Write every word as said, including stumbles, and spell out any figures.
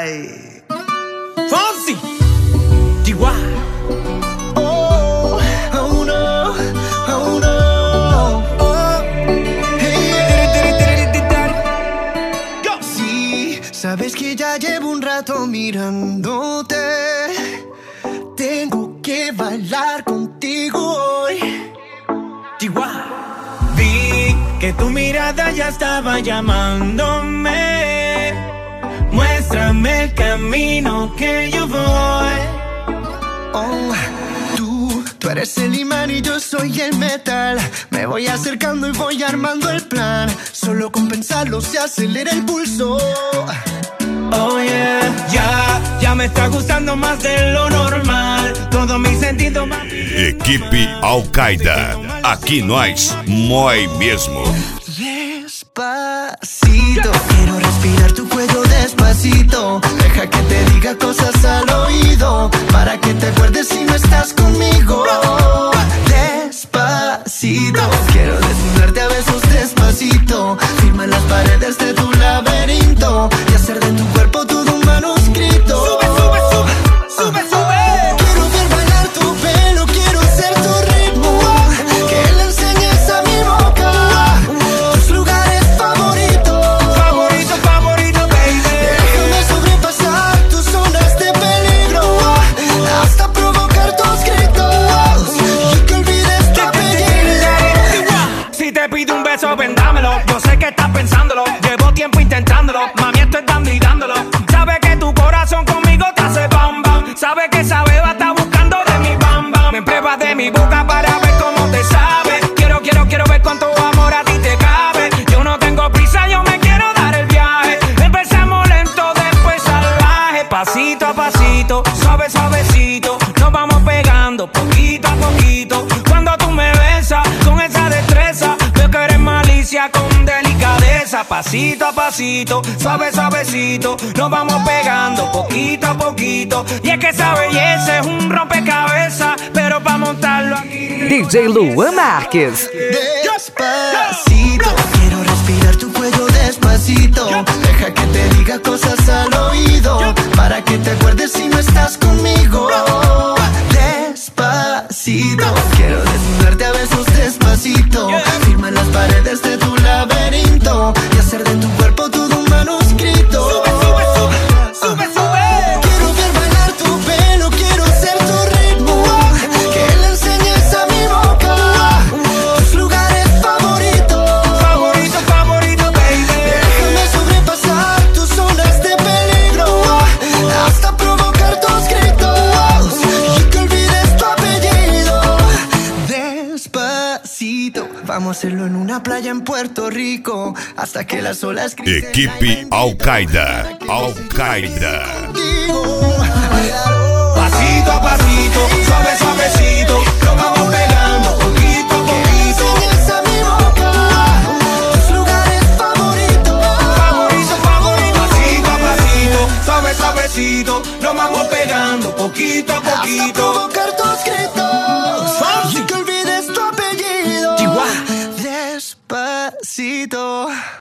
Ay. Fonsi. Chihuahua. Oh, oh no, oh no. Oh. Hey. Go. Sí, sabes que ya llevo un rato mirándote. Tengo que bailar contigo hoy. Chihuahua. Vi que tu mirada ya estaba llamándome. Muéstrame el camino que yo voy. Oh, tú, tú eres el imán y yo soy el metal. Me voy acercando y voy armando el plan. Solo con pensarlo se acelera el pulso. Oh yeah, ya, ya me está gustando más de lo normal. Todo mi sentido más. Equipe Al-Qaeda. Aqui nós, mói mesmo. Despacito, quiero respirar tu cuello despacito. Deja que te diga cosas al oído, para que te acuerdes si no estás conmigo. Despacito, quiero desnudarte a besos despacito. Firma las paredes de tu laberinto y hacer de tu cuerpo todo un manuscrito. Sube, sube, sube, sube, sube. Quiero ver bailar tu pelo, quiero ser tu ritmo. Que le enseñes a mi boca tus lugares favoritos. Favorito, favorito, baby. Déjame sobrepasar tus zonas de peligro, hasta provocar tus gritos y que olvides tu apellido. Si te pido un beso, vendámelo. Yo sé que estás pensándolo. Llevo tiempo intentándolo. Mami, esto es dando y dándolo. Sabe que tu corazón conmigo te hace bam bam. Sabe que esa beba está buscando de mi bam bam. Me pruebas de mi boca para ver cómo te sabe. Quiero, quiero, quiero ver cuánto amor a ti te cabe. Yo no tengo prisa, yo me quiero dar el viaje. Empezamos lento, después salvaje. Pasito a pasito, suave, suavecito. Nos vamos pegando poquito a poquito. Cuando tú me besas con esa destreza, veo que eres malicia con delicadeza. Pasito a pasito, suave, suavecito. Nos vamos pegando poquito a poquito. Y es que esa belleza es un rompecabezas, pero para montarlo aquí D J Luan Marques. Despacito, quiero respirar tu cuello despacito. Deja que te diga cosas al oído, para que te acuerdes si no estás conmigo. Despacito, quiero desnudarte a besos despacito. Firma las paredes de tu laberinto y hacer de tu cuerpo todo un manuscrito. Sube, sube, sube, sube, sube. Quiero ver bailar tu pelo, quiero ser tu ritmo. Que le enseñes a mi boca tus lugares favoritos. Favorito, favorito, baby. Déjame sobrepasar tus zonas de peligro, hasta provocar tus gritos y que olvides tu apellido. Despacito, vamos a hacerlo en una playa en Puerto Rico, hasta que las olas griten. Equipe Al-Qaeda. Al-Qaeda. Pasito a pasito, suave, suavecito. Nos vamos pegando poquito a poquito. Enseñas a mi boca tus lugares favoritos. Favorito, favorito. Pasito a pasito, suave, suavecito. Nos vamos pegando poquito a Hasta poquito. provocar tus gritos y que olvides tu apellido. Chihuahua. Despacito.